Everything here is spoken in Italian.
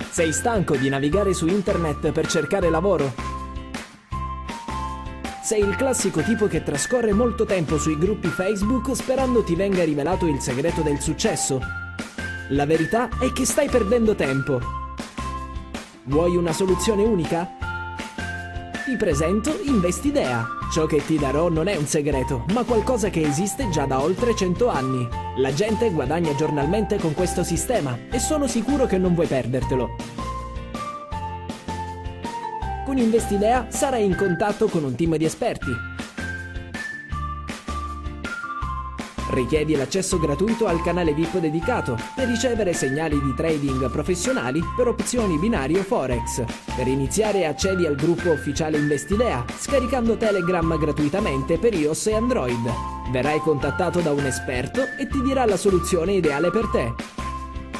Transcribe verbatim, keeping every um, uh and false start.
Sei stanco di navigare su internet per cercare lavoro? Sei il classico tipo che trascorre molto tempo sui gruppi Facebook sperando ti venga rivelato il segreto del successo. La verità è che stai perdendo tempo. Vuoi una soluzione unica? Ti presento Investidea. Ciò che ti darò non è un segreto, ma qualcosa che esiste già da oltre cento anni. La gente guadagna giornalmente con questo sistema e sono sicuro che non vuoi perdertelo. Con Investidea sarai in contatto con un team di esperti. Richiedi l'accesso gratuito al canale V I P dedicato per ricevere segnali di trading professionali per opzioni binario Forex. Per iniziare accedi al gruppo ufficiale Investidea scaricando Telegram gratuitamente per iOS e Android. Verrai contattato da un esperto e ti dirà la soluzione ideale per te.